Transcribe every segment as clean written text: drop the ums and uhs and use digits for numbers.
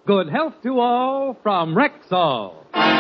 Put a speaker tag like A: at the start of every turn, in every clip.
A: Good health to all from Rexall.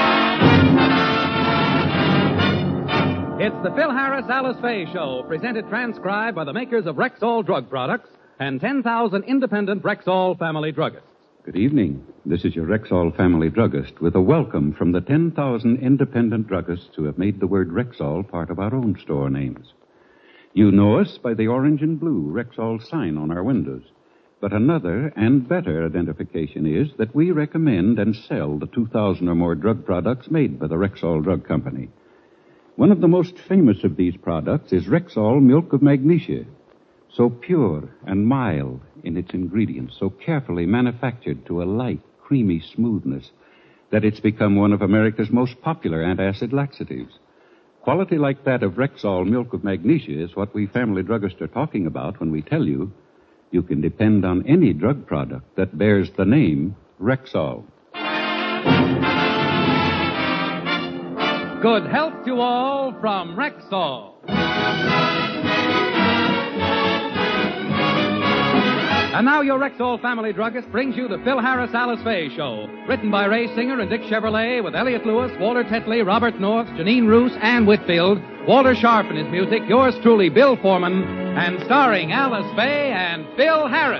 A: It's the Phil Harris Alice Faye Show, presented transcribed by the makers of Rexall drug products and 10,000 independent Rexall family druggists.
B: Good evening. This is your Rexall family druggist with a welcome from the 10,000 independent druggists who have made the word Rexall part of our own store names. You know us by the orange and blue Rexall sign on our windows. But another and better identification is that we recommend and sell the 2,000 or more drug products made by the Rexall Drug Company. One of the most famous of these products is Rexall Milk of Magnesia. So pure and mild in its ingredients, so carefully manufactured to a light, creamy smoothness, that it's become one of America's most popular antacid laxatives. Quality like that of Rexall Milk of Magnesia is what we family druggists are talking about when we tell you can depend on any drug product that bears the name Rexall.
A: Good health to all from Rexall. And now your Rexall family druggist brings you the Phil Harris Alice Faye Show, written by Ray Singer and Dick Chevrolet, with Elliot Lewis, Walter Tetley, Robert North, Janine Roos, Ann Whitfield, Walter Sharp in his music, yours truly, Bill Foreman, and starring Alice Faye and Phil Harris.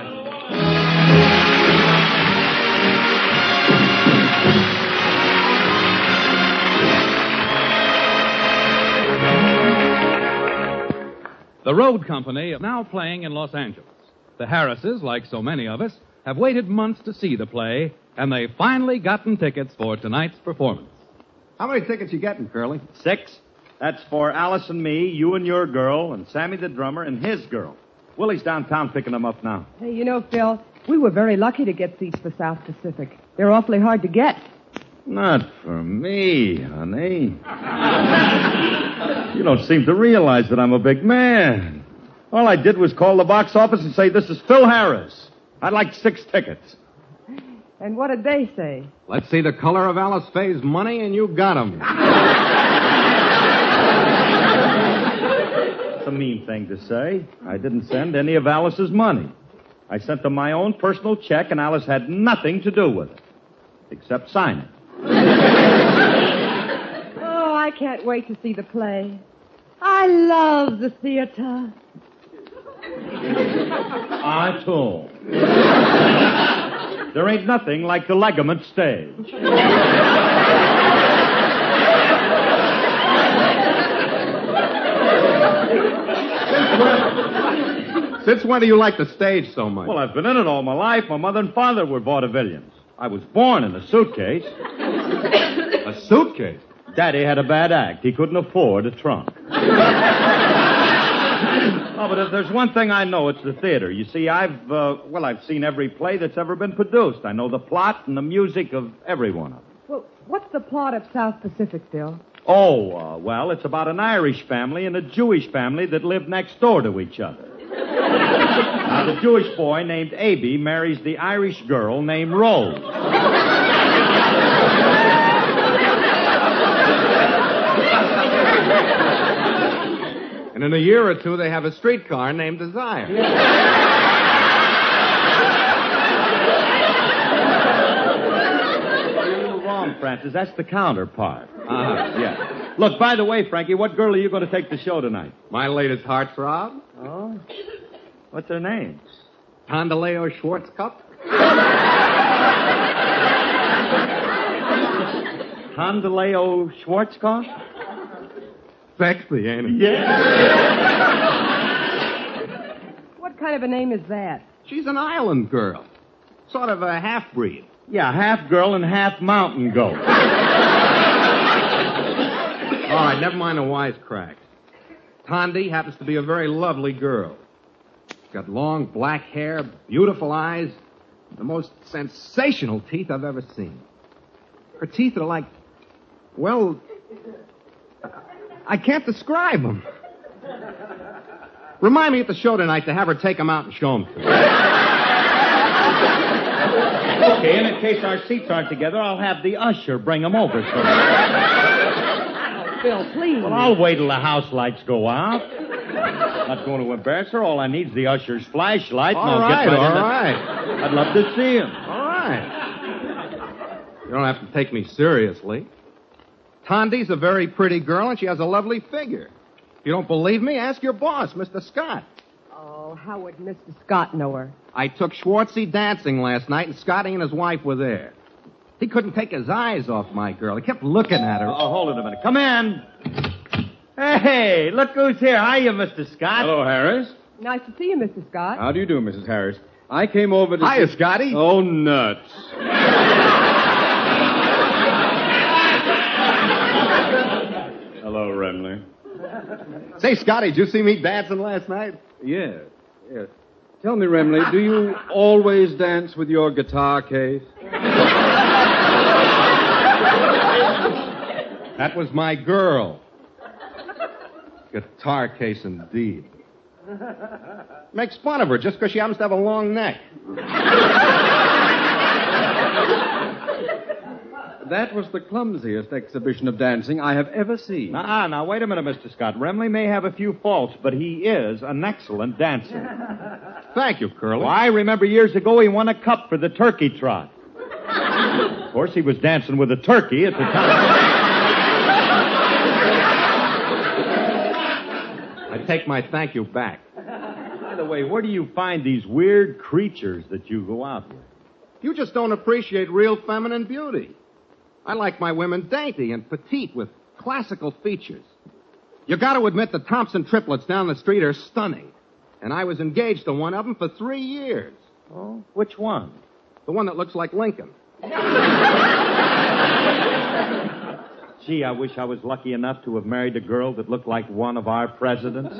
A: The Road Company is now playing in Los Angeles. The Harrises, like so many of us, have waited months to see the play, and they've finally gotten tickets for tonight's performance.
C: How many tickets you getting, Curly?
D: 6. That's for Alice and me, you and your girl, and Sammy the drummer and his girl. Willie's downtown picking them up now.
E: Hey, you know, Phil, we were very lucky to get seats for South Pacific. They're awfully hard to get.
D: Not for me, honey. You don't seem to realize that I'm a big man. All I did was call the box office and say, "This is Phil Harris. I'd like 6 tickets."
E: And what did they say?
C: Let's see the color of Alice Faye's money, and you got 'em.
D: It's a mean thing to say. I didn't send any of Alice's money. I sent them my own personal check, and Alice had nothing to do with it, except sign it.
E: Oh, I can't wait to see the play. I love the theater.
D: I, too. There ain't nothing like the Ligament stage.
C: Since when do you like the stage so much?
D: Well, I've been in it all my life. My mother and father were vaudevillians. I was born in a suitcase.
C: A suitcase?
D: Daddy had a bad act. He couldn't afford a trunk. Oh, but if there's one thing I know, it's the theater. You see, I've seen every play that's ever been produced. I know the plot and the music of every one of them.
E: Well, what's the plot of South Pacific, Phil?
D: Well, it's about an Irish family and a Jewish family that live next door to each other. Now, the Jewish boy named Aby marries the Irish girl named Rose.
C: And in a year or two, they have a streetcar named Desire.
D: You're wrong, Francis. That's the counterpart. Yeah. Look, by the way, Frankie, what girl are you going to take to the show tonight?
C: My latest heartthrob?
D: Oh? What's her name?
C: Tondaleo Schwarzkopf?
D: Tondaleo Schwarzkopf?
C: Sexy, ain't it?
D: Yeah.
E: What kind of a name is that?
C: She's an island girl. Sort of a half-breed.
D: Yeah, half girl and half mountain goat.
C: All right, never mind the wisecracks. Tondi happens to be a very lovely girl. She's got long black hair, beautiful eyes, the most sensational teeth I've ever seen. Her teeth are like, well, I can't describe them. Remind me at the show tonight to have her take them out and show them to me.
D: Okay, and in case our seats aren't together, I'll have the usher bring them over for me.
E: Phil, please.
D: Well, I'll wait till the house lights go out. Not going to embarrass her. All I need is the usher's flashlight.
C: All right.
D: I'd love to see him.
C: All right. You don't have to take me seriously. Tandi's a very pretty girl, and she has a lovely figure. If you don't believe me, ask your boss, Mr. Scott.
E: Oh, how would Mr. Scott know her?
C: I took Schwartzy dancing last night, and Scotty and his wife were there. He couldn't take his eyes off my girl. He kept looking at her.
D: Oh, hold it a minute. Come in. Hey, look who's here. Hiya, Mr. Scott.
F: Hello, Harris.
E: Nice to see you, Mr. Scott.
F: How do you do, Mrs. Harris? I came over to...
C: Hiya, Scotty.
F: Oh, nuts. Hello, Remley.
C: Say, Scotty, did you see me dancing last night?
F: Yes. Tell me, Remley, do you always dance with your guitar case?
C: That was my girl. Guitar case, indeed. Makes fun of her just because she happens to have a long neck.
F: That was the clumsiest exhibition of dancing I have ever seen.
D: Now, wait a minute, Mr. Scott. Remley may have a few faults, but he is an excellent dancer.
C: Thank you, Curly.
D: Well, I remember years ago he won a cup for the turkey trot. Of course, he was dancing with a turkey at the time.
C: I take my thank you back.
D: By the way, where do you find these weird creatures that you go out with?
C: You just don't appreciate real feminine beauty. I like my women dainty and petite with classical features. You got to admit the Thompson triplets down the street are stunning. And I was engaged to one of them for 3 years.
D: Oh, which one?
C: The one that looks like Lincoln.
D: Gee, I wish I was lucky enough to have married a girl that looked like one of our presidents.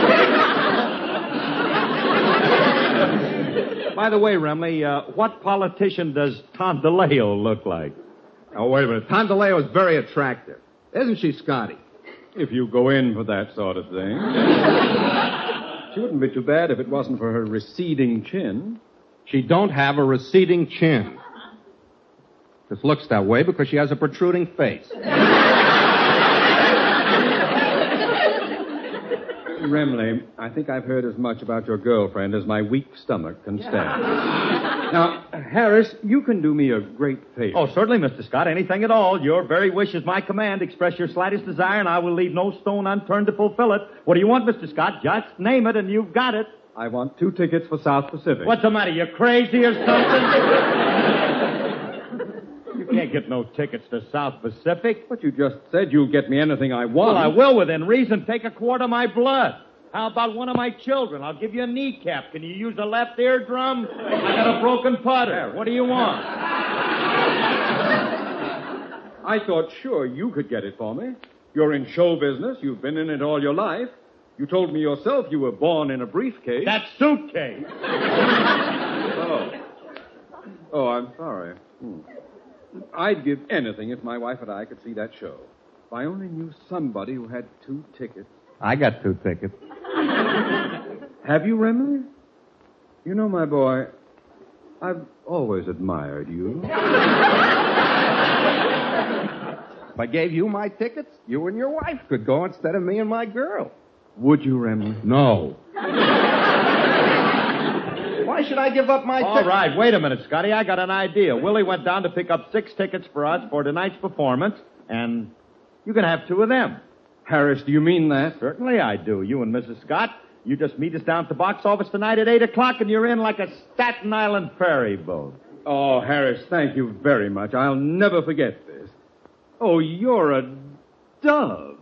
D: By the way, Remley, what politician does Tom DeLeo look like?
C: Oh, wait a minute. Tom DeLeo is very attractive. Isn't she, Scotty?
F: If you go in for that sort of thing. She wouldn't be too bad if it wasn't for her receding chin.
C: She don't have a receding chin. Just looks that way because she has a protruding face.
F: Remley, I think I've heard as much about your girlfriend as my weak stomach can stand. Now, Harris, you can do me a great favor.
D: Oh, certainly, Mr. Scott. Anything at all. Your very wish is my command. Express your slightest desire, and I will leave no stone unturned to fulfill it. What do you want, Mr. Scott? Just name it, and you've got it.
F: I want 2 tickets for South Pacific.
D: What's the matter? You crazy or something? You can't get no tickets to South Pacific.
F: But you just said you'll get me anything I want.
D: Well, I will within reason. Take a quart of my blood. How about one of my children? I'll give you a kneecap. Can you use a left eardrum? I got a broken putter. What do you want?
F: I thought sure you could get it for me. You're in show business. You've been in it all your life. You told me yourself you were born in a briefcase.
D: That suitcase.
F: Oh, I'm sorry. I'd give anything if my wife and I could see that show. If I only knew somebody who had 2 tickets.
C: I got 2 tickets.
F: Have you, Remley? You know, my boy, I've always admired you.
C: If I gave you my tickets, you and your wife could go instead of me and my girl.
F: Would you, Remley?
C: No. Why should I give up my tickets?
D: All right, wait a minute, Scotty. I got an idea. Willie went down to pick up 6 tickets for us for tonight's performance, and you can have 2 of them.
F: Harris, do you mean that?
D: Certainly I do. You and Mrs. Scott, you just meet us down at the box office tonight at 8 o'clock, and you're in like a Staten Island ferry boat.
F: Oh, Harris, thank you very much. I'll never forget this. Oh, you're a dove.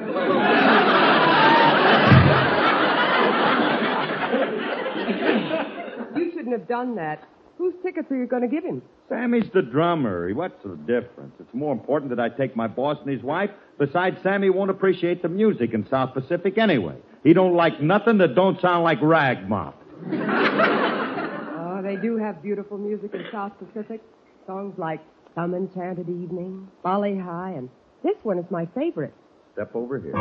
E: You shouldn't have done that. Whose tickets are you going to give him?
D: Sammy's the drummer. What's the difference? It's more important that I take my boss and his wife. Besides, Sammy won't appreciate the music in South Pacific anyway. He don't like nothing that don't sound like ragmop.
E: Oh, they do have beautiful music in South Pacific. Songs like Some Enchanted Evening, Bali High, and this one is my favorite.
D: Step over here.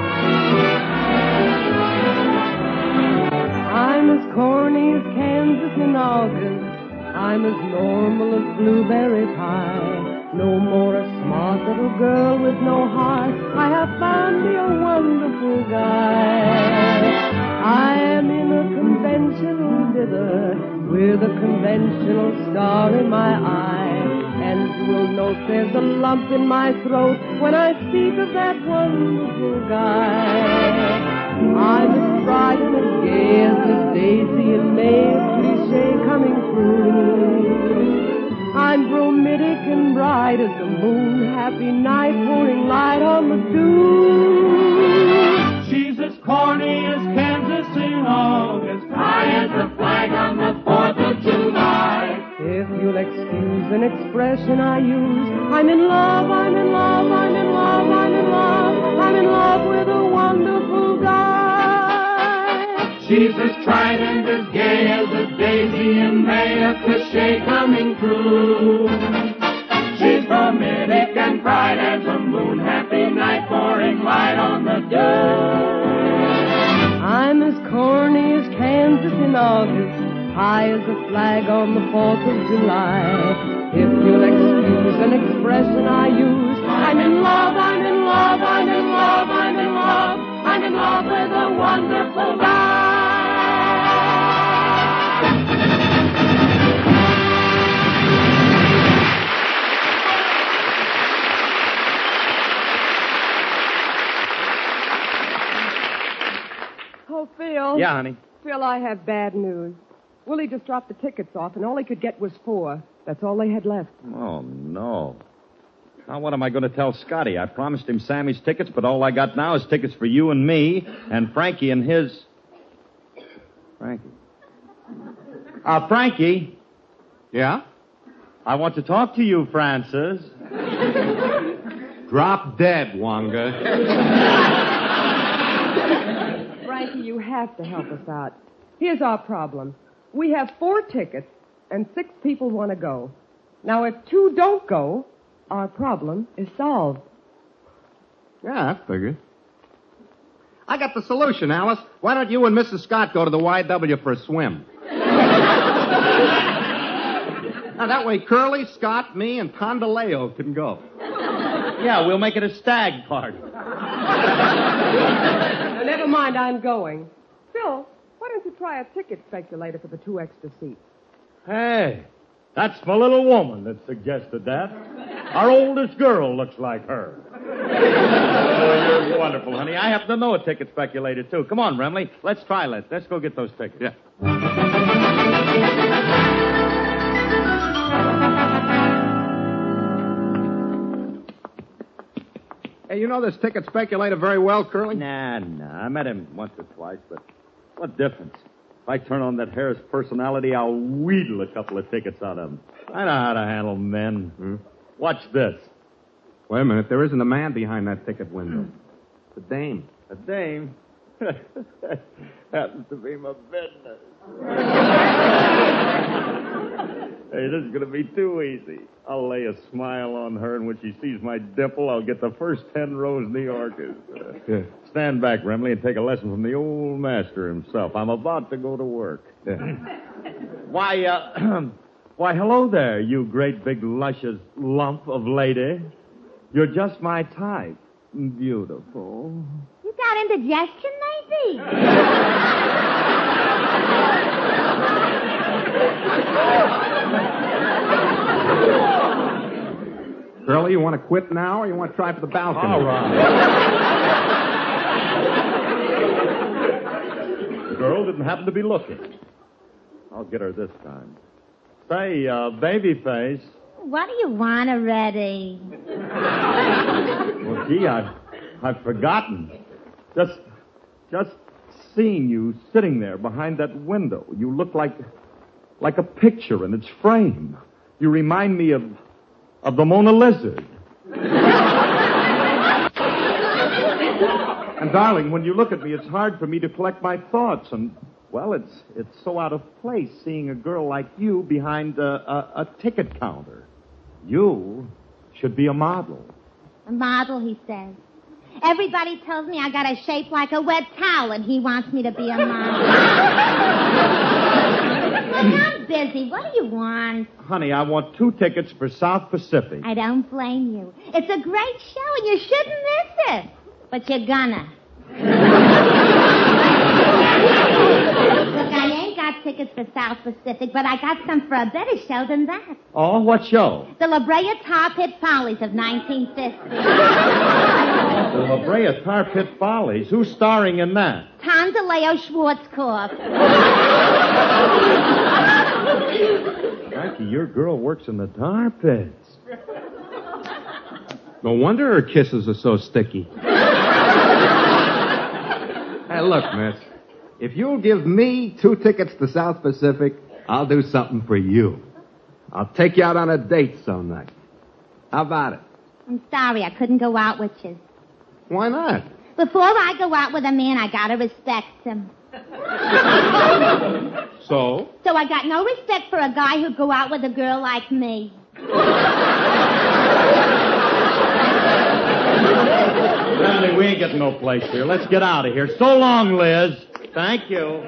E: I'm as corny as Kansas in August. I'm as normal as blueberry pie. No more a smart little girl with no heart. I have found me a wonderful guy. I am in a conventional dither with a conventional star in my eye. And will no note. There's a lump in my throat when I speak of that wonderful guy. I'm as bright and as gay as the daisy in May, a cliche coming through. I'm bromidic and bright as the moon, happy night pouring light on the dew.
G: She's as corny as Kansas in August, high as the flag on the 4th of July.
E: If you'll excuse an expression I use, I'm in love, I'm in love, I'm in love, I'm in love, I'm in love with a wonderful guy.
G: She's as tried and as gay as a daisy in May, a cliche coming true. She's bromidic and bright as a moon, happy night pouring light on the dew.
E: I'm as corny as Kansas in August, high as a flag on the 4th of July. If you'll excuse an expression I use, I'm in love, I'm in love, I'm in love, I'm in love, I'm in love with a wonderful guy. Oh, Phil.
C: Yeah, honey.
E: Phil, I have bad news. Willie just dropped the tickets off, and all he could get was 4. That's all they had left.
D: Oh, no. Now, what am I going to tell Scotty? I promised him Sammy's tickets, but all I got now is tickets for you and me, and Frankie and his... Frankie. Frankie.
C: Yeah?
D: I want to talk to you, Francis.
C: Drop dead, Wonga.
E: Frankie, you have to help us out. Here's our problem. We have 4 tickets, and 6 people want to go. Now, if 2 don't go, our problem is solved.
C: Yeah, that figures. I got the solution, Alice. Why don't you and Mrs. Scott go to the YW for a swim? Now, that way Curly, Scott, me, and Condaleo can go.
D: Yeah, we'll make it a stag party.
E: Now, never mind, I'm going. Phil, why don't you try a ticket speculator for the 2 extra seats?
D: Hey, that's my little woman that suggested that. Our oldest girl looks like her. Oh, you're wonderful, honey. I happen to know a ticket speculator, too. Come on, Remley. Let's try. Let's go get those tickets.
C: Yeah. Hey, you know this ticket speculator very well, Curly?
D: Nah. I met him once or twice, but what difference? If I turn on that Harris personality, I'll wheedle a couple of tickets out of him. I know how to handle men. Watch this.
C: Wait a minute. There isn't a man behind that ticket window. It's a dame.
D: A dame? Happens to be my business. Hey, this is going to be too easy. I'll lay a smile on her, and when she sees my dimple, I'll get the first 10 rows in the orchestra.
C: Yeah.
D: Stand back, Remley, and take a lesson from the old master himself. I'm about to go to work.
C: Yeah.
D: Why, hello there, you great big luscious lump of lady. You're just my type. Beautiful.
H: You got indigestion, maybe?
C: Curly, you want to quit now, or you want to try for the balcony?
D: All right. The girl didn't happen to be looking. I'll get her this time. Say, babyface.
H: What do you want already?
D: Well, gee, I've forgotten. Just seeing you sitting there behind that window, you look like a picture in its frame. You remind me of the Mona Lizard. And, darling, when you look at me, it's hard for me to collect my thoughts. And, well, it's so out of place seeing a girl like you behind a ticket counter. You should be a model.
H: A model, he says. Everybody tells me I got a shape like a wet towel, and he wants me to be a model. Look, I'm busy. What do you want?
D: Honey, I want 2 tickets for South Pacific.
H: I don't blame you. It's a great show, and you shouldn't miss it. But you're gonna. Look, I ain't got tickets for South Pacific, but I got some for a better show than that.
D: Oh, what show?
H: The La Brea Tar Pit Follies of 1950.
D: The La Brea Tar Pit Follies. Who's starring in that?
H: Tom DeLeo Schwarzkopf.
D: Jackie, your girl works in the tar pits.
C: No wonder her kisses are so sticky. Hey, look, miss. If you'll give me 2 tickets to South Pacific, I'll do something for you. I'll take you out on a date some night. How about it?
H: I'm sorry, I couldn't go out with you.
C: Why not?
H: Before I go out with a man, I gotta respect him.
C: So?
H: So I got no respect for a guy who'd go out with a girl like me.
D: Randy, we ain't getting no place here. Let's get out of here. So long, Liz. Thank you.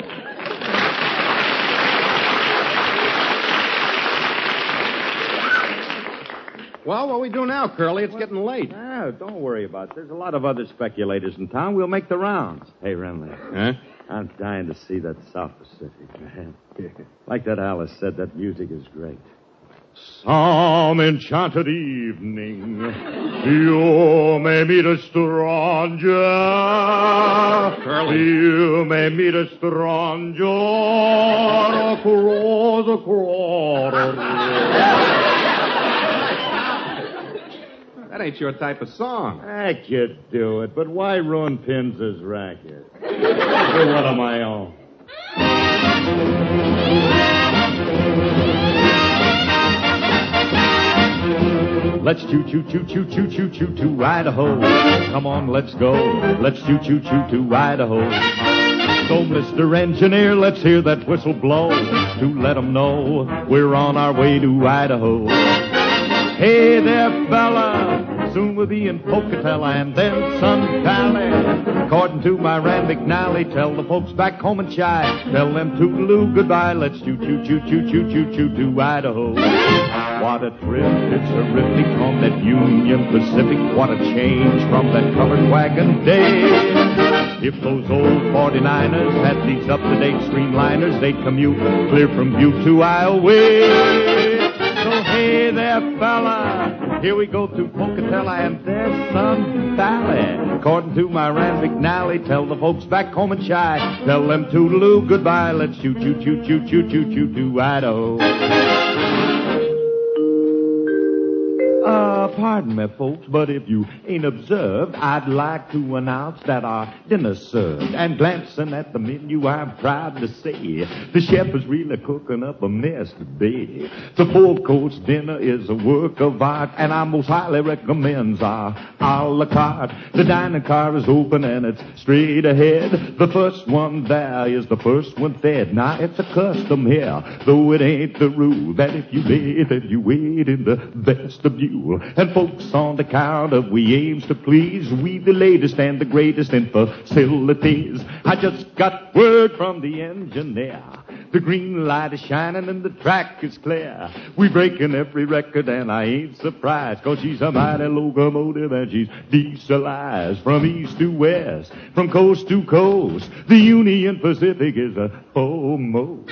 C: Well, what do we do now, Curly? It's getting late.
D: Ah, don't worry about it. There's a lot of other speculators in town. We'll make the rounds. Hey, Renly.
C: Huh?
D: I'm dying to see that South Pacific, man. Like that Alice said, that music is great. Some enchanted evening, you may meet a stranger.
C: Curly.
D: You may meet a stranger across the corridor.
C: That ain't your type of song.
D: I could do it, but why ruin Pins' racket? I'll do one of my own. Let's choo-choo-choo-choo-choo-choo-choo to Idaho. Come on, let's go. Let's choo-choo-choo to Idaho. So, Mr. Engineer, let's hear that whistle blow to let 'em know we're on our way to Idaho. Hey there, fella. Soon we'll be in Pocatello and then Sun Valley. According to my Rand McNally, tell the folks back home in Chi. Tell them toodaloo goodbye. Let's choo-choo-choo-choo-choo-choo to Idaho. What a trip, it's terrific on that Union Pacific. What a change from that covered wagon day. If those old 49ers had these up-to-date streamliners, they'd commute clear from Butte to Iowa. So hey there, fella, here we go to Pocatello and there's Sun Valley. According to my Rand McNally, tell the folks back home in Chi, tell them toodaloo goodbye. Let's choo-choo-choo-choo-choo-choo to Idaho. Pardon me, folks, but if you ain't observed, I'd like to announce that our dinner's served. And glancing at the menu, I'm proud to say the chef is really cooking up a mess today. The four-course dinner is a work of art, and I most highly recommend our a la carte. The dining car is open and it's straight ahead. The first one there is the first one fed. Now, it's a custom here, though it ain't the rule, that if you lay, then you wait in the vestibule. And folks on the counter, we aims to please. We the latest and the greatest in facilities. I just got word from the engineer. The green light is shining and the track is clear. We breaking every record and I ain't surprised, 'cause she's a mighty locomotive and she's dieselized from east to west, from coast to coast. The Union Pacific is a foremost.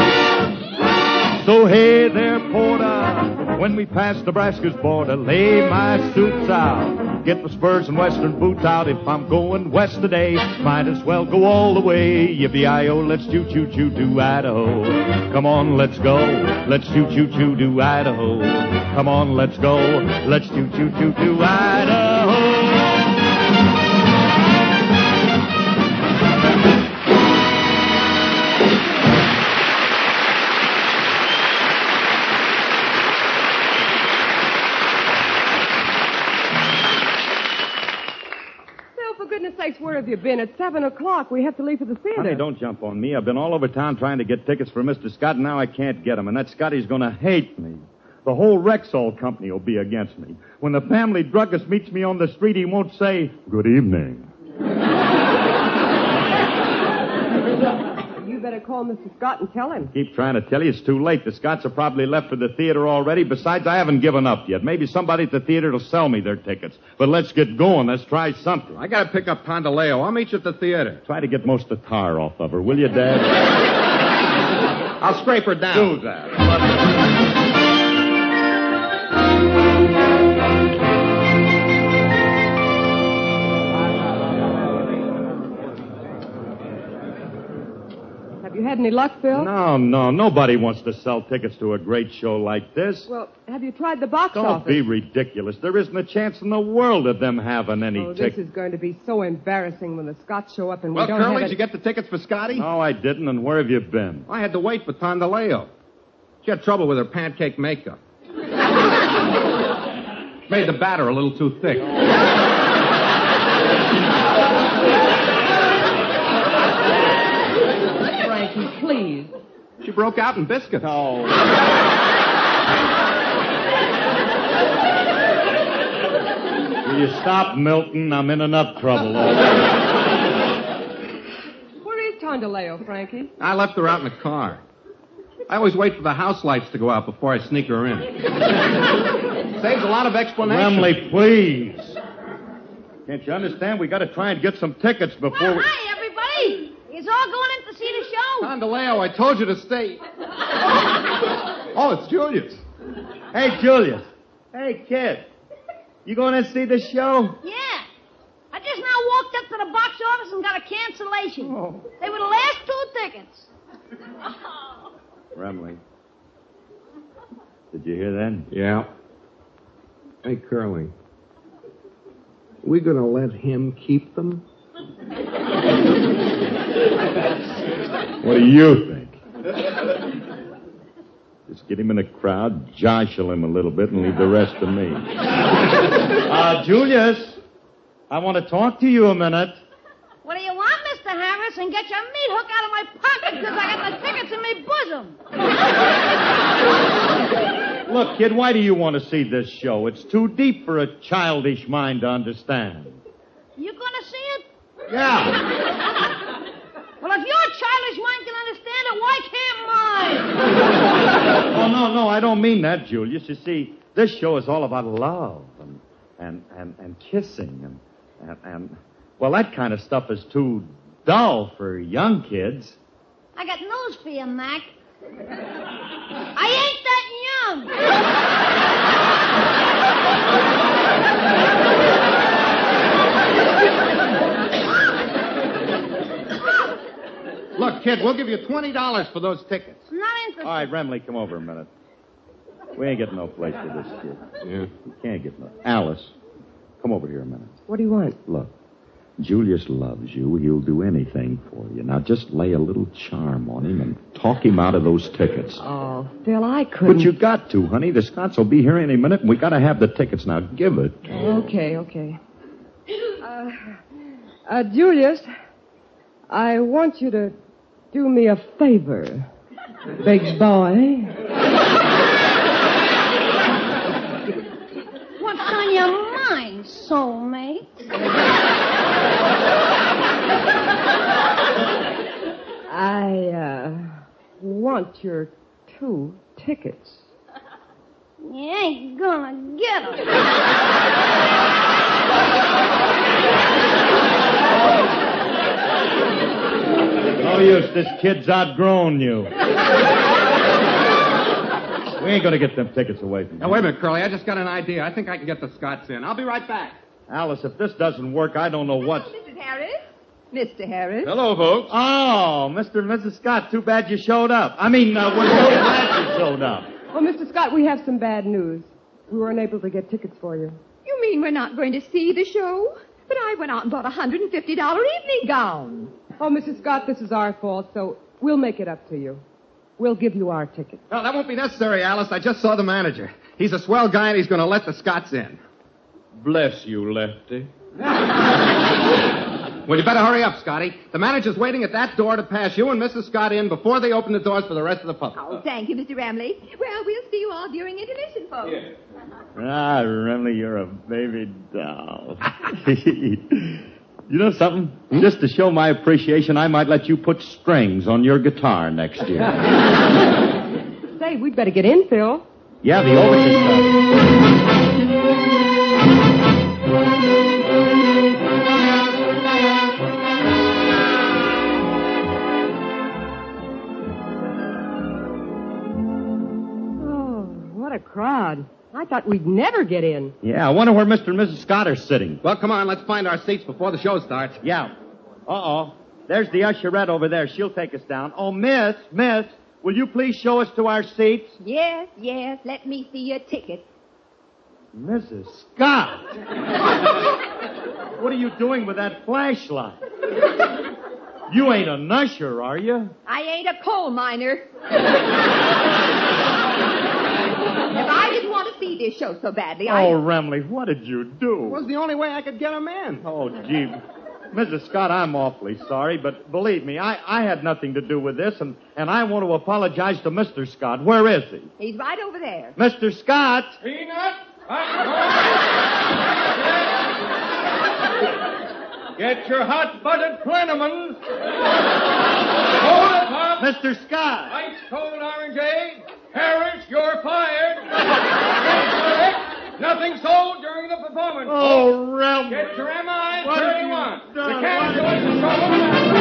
D: So hey there, porter, when we pass Nebraska's border, lay my suits out, get the spurs and western boots out. If I'm going west today, might as well go all the way. Yippee-i-oh, let's choo-choo-choo to Idaho. Come on, let's go, let's choo-choo-choo to Idaho. Come on, let's go, let's choo-choo-choo to Idaho.
E: Where have you been? It's 7 o'clock. We have to leave for the theater.
D: Honey, don't jump on me. I've been all over town trying to get tickets for Mr. Scott, and now I can't get them. And that Scotty's going to hate me. The whole Rexall company will be against me. When the family druggist meets me on the street, he won't say, "Good evening."
E: You better call Mr. Scott and tell him.
D: Keep trying to tell you it's too late. The Scotts are probably left for the theater already. Besides, I haven't given up yet. Maybe somebody at the theater will sell me their tickets. But let's get going. Let's try something.
C: I gotta pick up Tondaleo. I'll meet you at the theater.
D: Try to get most of the tar off of her, will you, Dad?
C: I'll scrape her down.
D: Do that.
E: Have you had any luck, Phil?
D: No, nobody wants to sell tickets to a great show like this.
E: Well, have you tried the box
D: Don't
E: office?
D: be ridiculous. There isn't a chance in the world of them having any
E: Oh, this
D: tickets.
E: is going to be so embarrassing when the Scots show up and
C: Well,
E: we don't
C: Curly,
E: have
C: did you get the tickets for Scotty?
D: No, I didn't, and where have you been?
C: I had to wait for Tondaleo. She had trouble with her pancake makeup. Made the batter a little too thick.
E: Frankie, please.
C: She broke out in biscuits.
D: Oh. Will you stop, Milton? I'm in enough trouble already.
E: Where is Tondaleo, Frankie?
C: I left her out in the car. I always wait for the house lights to go out before I sneak her in. Saves a lot of explanation.
D: Remley, please. Can't you understand? We got to try and get some tickets before
H: Well,
D: we...
H: hi, everybody. Is all going in to see the show?
C: Tondaleo, I told you to stay. Oh, it's Julius.
D: Hey, Julius. Hey, kid. You going to see the show?
H: Yeah. I just now walked up to the box office and got a cancellation.
D: Oh.
H: They were the last 2 tickets.
D: Remley. Did you hear that?
C: Yeah. Hey, Curly. We gonna let him keep them?
D: What do you think? Just get him in the crowd, jostle him a little bit, and leave the rest to me. Julius, I want to talk to you a minute.
H: What do you want, Mr. Harris? And get your meat hook out of my pocket because I got the tickets in my bosom.
D: Look, kid, why do you want to see this show? It's too deep for a childish mind to understand.
H: You gonna see it?
D: Yeah.
H: Well, if your childish mind can understand it, why can't mine?
D: Oh, no, I don't mean that, Julius. You see, this show is all about love and kissing and well, that kind of stuff is too dull for young kids.
H: I got news for you, Mac. I ain't that young.
C: Look, kid, we'll give you $20 for those tickets.
H: Not interested.
D: All right, Remley, come over a minute. We ain't getting no place for this kid.
C: Yeah.
D: We can't get no... Alice, come over here a minute.
E: What do you want?
D: Look, Julius loves you. He'll do anything for you. Now, just lay a little charm on him and talk him out of those tickets.
E: Oh, Phil, I couldn't.
D: But you got to, honey. The Scots will be here any minute, and we got to have the tickets. Now, give it.
E: Okay. Julius, I want you to do me a favor, big boy.
H: What's on your mind, soulmate?
E: I want your 2 tickets.
H: You ain't gonna get 'em.
D: No use. This kid's outgrown you. We ain't going to get them tickets away from you.
C: Now, wait a minute, Curly. I just got an idea. I think I can get the Scots in. I'll be right back.
D: Alice, if this doesn't work, I don't know what...
I: Mrs. Harris? Mr. Harris?
F: Hello, folks.
D: Oh, Mr. and Mrs. Scott, too bad you showed up. I mean, we're so glad you showed up.
E: Oh, Mr. Scott, we have some bad news. We weren't able to get tickets for you.
I: You mean we're not going to see the show? But I went out and bought a $150 evening gown.
E: Oh, Mrs. Scott, this is our fault, so we'll make it up to you. We'll give you our ticket.
C: No, that won't be necessary, Alice. I just saw the manager. He's a swell guy, and he's going to let the Scots in.
F: Bless you, Lefty.
C: Well, you better hurry up, Scotty. The manager's waiting at that door to pass you and Mrs. Scott in before they open the doors for the rest of the public.
I: Oh, thank you, Mr. Ramley. Well, we'll see you all during intermission, folks.
F: Yeah.
D: Ah, Remley, you're a baby doll. You know something? Just to show my appreciation, I might let you put strings on your guitar next year.
E: Say, we'd better get in, Phil.
D: Yeah, the overture
E: God. I thought we'd never get in.
D: Yeah, I wonder where Mr. and Mrs. Scott are sitting.
C: Well, come on, let's find our seats before the show starts.
D: Yeah. Uh-oh. There's the usherette over there. She'll take us down. Oh, miss, will you please show us to our seats?
I: Yes, let me see your ticket.
D: Mrs. Scott! What are you doing with that flashlight? You ain't an usher, are you?
I: I ain't a coal miner. If I didn't want to see this show so badly,
D: Oh, Remley, what did you do?
C: It was the only way I could get him in.
D: Oh, gee. Mrs. Scott, I'm awfully sorry, but believe me, I had nothing to do with this, and I want to apologize to Mr. Scott. Where is he?
I: He's right over there.
D: Mr. Scott!
F: Peanut! Get your hot-buttered plenamons. Hold it up.
D: Mr. Scott!
F: Ice cold orangeade. Harris, you're fired. Nothing sold during the performance.
D: Oh, Remley.
F: Get your MI
D: What have you
F: 31.
D: done?
F: You
D: What
F: can't do
D: have
F: it
D: you
F: in trouble.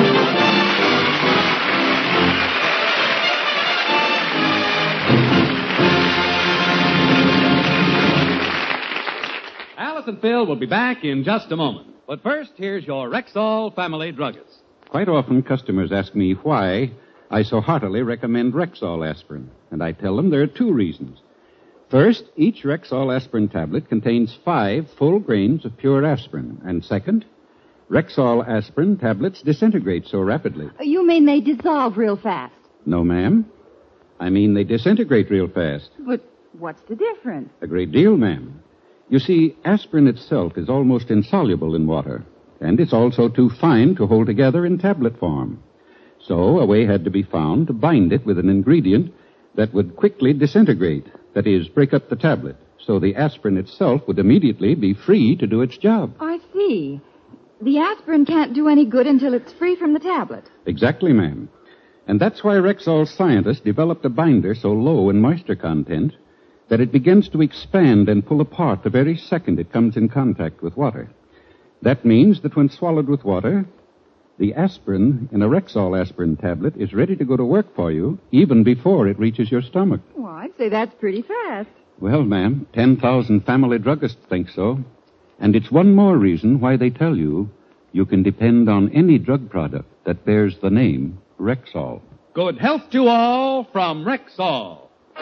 A: Alice and Phil will be back in just a moment. But first, here's your Rexall family druggist.
B: Quite often, customers ask me why I so heartily recommend Rexall aspirin, and I tell them there are two reasons. First, each Rexall aspirin tablet contains 5 full grains of pure aspirin, and second, Rexall aspirin tablets disintegrate so rapidly.
I: You mean they dissolve real fast?
B: No, ma'am. I mean they disintegrate real fast.
I: But what's the difference?
B: A great deal, ma'am. You see, aspirin itself is almost insoluble in water, and it's also too fine to hold together in tablet form. So a way had to be found to bind it with an ingredient that would quickly disintegrate, that is, break up the tablet, so the aspirin itself would immediately be free to do its job.
J: I see. The aspirin can't do any good until it's free from the tablet.
B: Exactly, ma'am. And that's why Rexall scientists developed a binder so low in moisture content that it begins to expand and pull apart the very second it comes in contact with water. That means that when swallowed with water, the aspirin in a Rexall aspirin tablet is ready to go to work for you even before it reaches your stomach.
J: Well, I'd say that's pretty fast.
B: Well, ma'am, 10,000 family druggists think so. And it's one more reason why they tell you you can depend on any drug product that bears the name Rexall.
A: Good health to all from Rexall.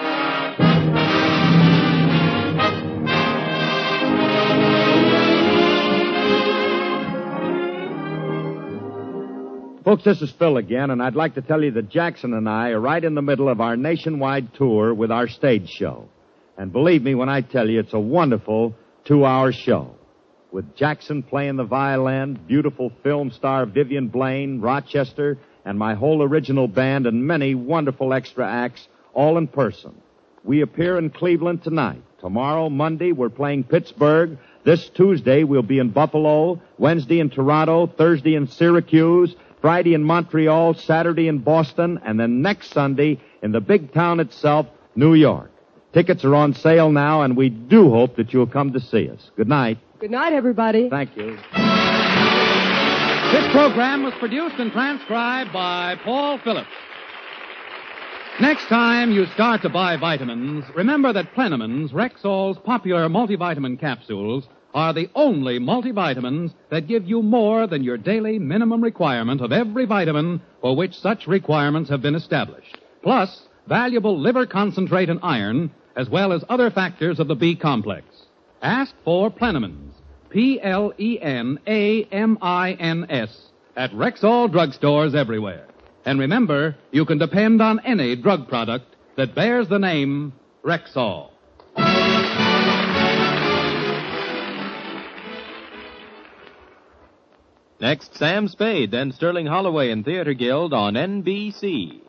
D: Folks, this is Phil again, and I'd like to tell you that Jackson and I are right in the middle of our nationwide tour with our stage show. And believe me when I tell you, it's a wonderful 2-hour show. With Jackson playing the violin, beautiful film star Vivian Blaine, Rochester, and my whole original band, and many wonderful extra acts, all in person. We appear in Cleveland tonight. Tomorrow, Monday, we're playing Pittsburgh. This Tuesday, we'll be in Buffalo. Wednesday in Toronto. Thursday in Syracuse. Friday in Montreal. Saturday in Boston. And then next Sunday in the big town itself, New York. Tickets are on sale now, and we do hope that you'll come to see us. Good night.
E: Good night, everybody.
D: Thank you.
A: This program was produced and transcribed by Paul Phillips. Next time you start to buy vitamins, remember that Plenamins, Rexall's popular multivitamin capsules, are the only multivitamins that give you more than your daily minimum requirement of every vitamin for which such requirements have been established. Plus, valuable liver concentrate and iron, as well as other factors of the B complex. Ask for Plenamins, Plenamins, at Rexall drugstores everywhere. And remember, you can depend on any drug product that bears the name Rexall.
K: Next, Sam Spade, then Sterling Holloway and Theater Guild on NBC.